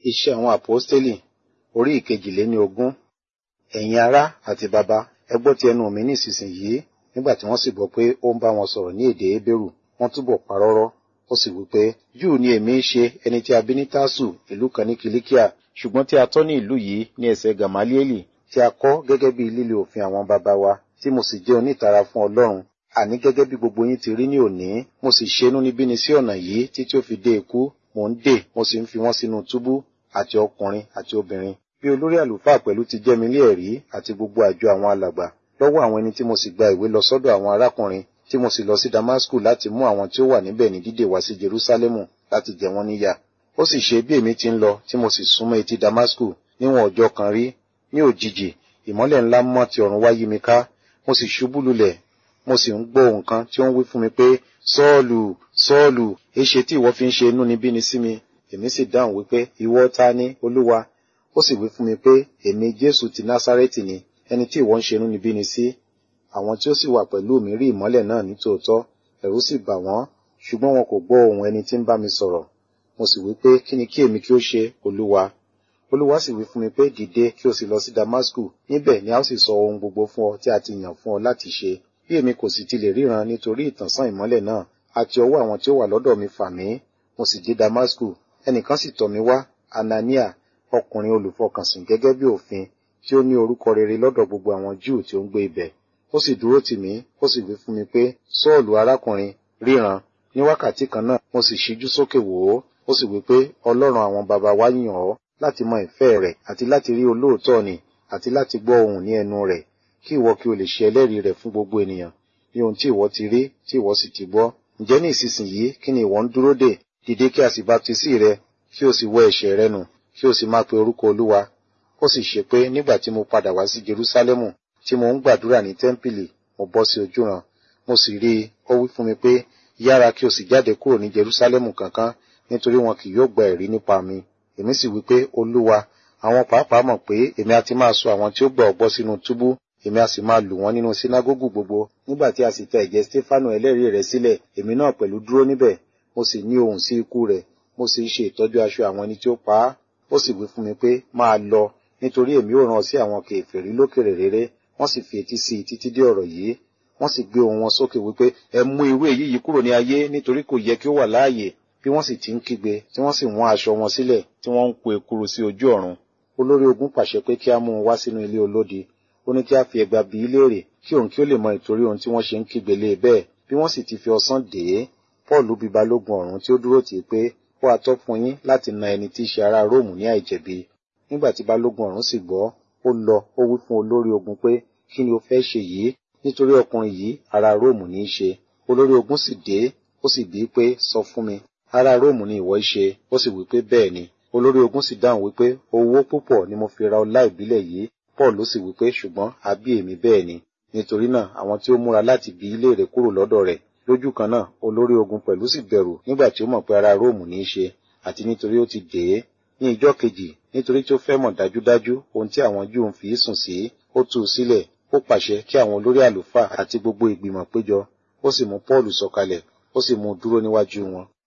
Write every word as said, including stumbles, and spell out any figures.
Iṣẹ́ àwọn Àpọ́stélì orí ìkejìléní ogún. Ẹ̀yin ará àti baba, ẹ gbọ́ ti ẹnu mi ní ìsinsìnyí. Nígbà tí wọ́n sì gbọ́ pé ó ń bá wọn sọ̀rọ̀ ní èdè Hébérù, wọ́n túbọ̀ parọ́rọ́. Ó sì wí pé, Júù ni èmi ń ṣe, ẹni tí a bí ní Tásù, ìlú kan ní Kìlíkíà, ṣùgbọ́n tí a tọ́ ní ìlú yìí ní ẹsẹ̀ Gàmálíélì, tí a kọ́ gẹ́gẹ́ bí lílo òfin àwọn baba wa, tí mo sì jẹ́ onítara fún Ọlọ́run, àní gẹ́gẹ́ bí gbogbo yín ti rí ní òní. Mo sì ṣe inúnibíni sí ọ̀nà yìí títí ó fi dé ikú. Mò ń dè, mo sì ń fi wọ́n sínú túbú, àti ọkùnrin àti obìnrin. Bí olórí àlùfáà pẹ̀lú ti jẹ́ mi lé ẹ̀rí àti gbogbo àjọ àwọn alàgbà, lọ́wọ́ àwọn ẹni tí mo sì gba ìwé lọ sọ́dọ̀ àwọn arákùnrin, tí mo sì lọ sí Damasku láti mú àwọn tí ó wà níbẹ̀ ní dídè wá sí Jerúsálẹ́mù láti jẹ wọ́n níyà. Ó sì ṣe bí èmi ti ń lọ, tí mo sì súnmọ́ etí Damasku, níwọ̀n ọjọ́ kan rí, ní òjijì, ìmọ́lẹ̀ ńlá mọ́ ti ọ̀run wá yí mi ká. Mo sì ṣubú lulẹ̀, mo sì ń gbọ́ ohùn kan tí ó ń wí fún mi pé, Sọ́ọ̀lù, Sọ́ọ̀lù, èéṣe tí ìwọ fi ń ṣe inúnibíni sí mi? Èmi sì dáhùn wípé, ìwọ ta ni, Olúwa? Ó sì wí fún mi pé, èmi Jésù ti Násárẹ́tì ni, ẹni tí ìwọ ń ṣe inúnibíni sí. Àwọn tí ó sì wà pẹ̀lú mi rí ìmọ́lẹ̀ náà ní tòótọ́, ẹ̀rù sì bà wọ́n, ṣùgbọ́n wọn kò gbọ́ ohùn ẹni tí ń bá mi sọ̀rọ̀. Mo sì wí pé, kí ni kí èmi kí ó ṣe, Olúwa? Olúwa sì wí fún mi pé, dìde kí o sì lọ sí Damasku, níbẹ̀ ni a ó sì sọ ohun gbogbo fún ọ tí a ti yàn fún ọ láti ṣe. Bí èmi kò sì ti lè ríran nítorí ìtànṣán ìmọ́lẹ̀ náà, àti ọwọ́ àwọn tí ó wà lọ́dọ̀ mi fà mí, mo sì dé Damasku. Ẹnìkan sì tọ̀ mí wá, Anania, ọkùnrin olùfọkànsìn gẹ́gẹ́ bí òfin, tí ó ní orúkọ rere lọ́dọ̀ gbogbo àwọn Júù tí ó ń gbé ibẹ̀. Ó sì dúró tì mí, ó sì wí fún mi pé, Sọ́ọ̀lù arákùnrin, ríran. Ní wákàtí kan náà, mo sì ṣíjú sókè wò ó. Ó sì wí pé, Ọlọ́run àwọn baba wa yàn ọ́ láti mọ ìfẹ́ rẹ̀, àti láti rí olóòótọ́ ni, àti láti gbọ́ ohùn ní ẹnu rẹ̀, kí ìwọ kí o lè ṣe ẹlẹ́rìí rẹ̀ fún gbogbo ènìyàn, ní ohun tí ìwọ ti rí, tí ìwọ sì ti gbọ́. Ǹjẹ́ ní ìsinsìnyí, kí ni ìwọ ń dúró dè? Dìde kí a sì baptisí rẹ, kí o sì wẹ ẹ̀ṣẹ̀ rẹ nù, kí o sì máa pe orúkọ Olúwa. Ó sì ṣe pé nígbà tí mo padà wá sí Jerúsálẹ́mù, tí mo ń gbàdúrà ní tẹ́ḿpìlì, mo bọ́ sí ojúran. Mo sì rí i, ó wí fún mi pé, yára kí o sì jáde kúrò ní Jerúsálẹ́mù kankan, nítorí wọn kì yóò gba ẹ̀rí nípa mi. Èmi sì wí pé, Olúwa, àwọn pàápàá mọ̀ pé èmi a ti máa sọ àwọn tí ó gbà ọ́ gbọ́ sínú túbú, èmi a sì máa lù wọ́n nínú sínágógù gbogbo. Nígbà tí a sì tẹ ẹ̀jẹ̀ Stefanu ẹlẹ́rìí rẹ̀ sílẹ̀, èmi náà pẹ̀lú dúró níbẹ̀, mo sì ní ohùn sí ikú rẹ̀, mo sì ṣe ìtọ́jú aṣọ àwọn ẹni tí ó pa á. Ó sì wí fún mi pé, máa lọ, nítorí èmi ó rán ọ sí àwọn kèfèrí lókèèrè réré. Wọ́n sì fi etí sí i títí dé ọ̀rọ̀ yìí. Wọ́n sì gbé ohùn wọn sókè wípé, ẹ mú irú èyí yìí kúrò ní ayé, nítorí kò yẹ kí ó wà láàyè. Bí wọ́n sì ti ń kígbe, tí wọ́n sì wọ́n aṣọ wọn sílẹ̀, tí wọ́n ń po ekuru sí ojú ọ̀run. Olórí ogun pàṣẹ pé kí a mú un wá sínú ilé olódi. Ó ní kí a fi ẹgba bí í léèrè, kí òun kí ó lè mọ ìtorí ohun tí wọ́n ṣe ń kígbe lé bẹ́ẹ̀. Bí wọ́n sì ti fi ọ̀sán dè é, Pọ́ọ̀lù bi balógun ọ̀rún tí ó dúró tì í pé, ó ha tọ́ fún yín láti na ẹni tí í ṣe ará Róòmù ní àìjẹ̀bi. Nígbà tí balógun ọ̀rún sì gbọ́, ó lọ, ó wí fún olórí ogun pé, kí ni o fẹ́ ṣe yìí? Nítorí ọkùnrin yìí ará Róòmù ní í ṣe. Olórí ogun sì dé, ó sì bi í pé, sọ fún mi, ará Róòmù ni ìwọ í ṣe? Ó sì wí pé, bẹ́ẹ̀ ni. Olórí ogun sì dáhùn wípé, owó púpọ̀ ni mo fi ra ọlá ìbílẹ̀ yìí. Pọ́ọ̀lù sì wípé, ṣùgbọ́n a bí èmi bẹ́ẹ̀ ni. Nítorí náà, àwọn tí ó múra láti bi í léèrè kúrò lọ́dọ̀ rẹ̀. Lójú kan náà, olórí ogun pẹ̀lú sì bẹ̀rù nígbà tí ó mọ̀ pé ará Róòmù ní í ṣe, àti nítorí ó ti dè é. Ní ijọ́ kejì, nítorí tí ó fẹ́ mọ̀ dájúdájú ohun tí àwọn Júù ń fi í sùn sí, ó tú u sílẹ̀. Ó pàṣẹ kí àwọn olórí àlùfáà àti gbogbo ìgbìmọ̀ péjọ. Ó sì mú Pọ́ọ̀lù sọ̀kalẹ̀, ó sì mú un dúró níwájú wọn.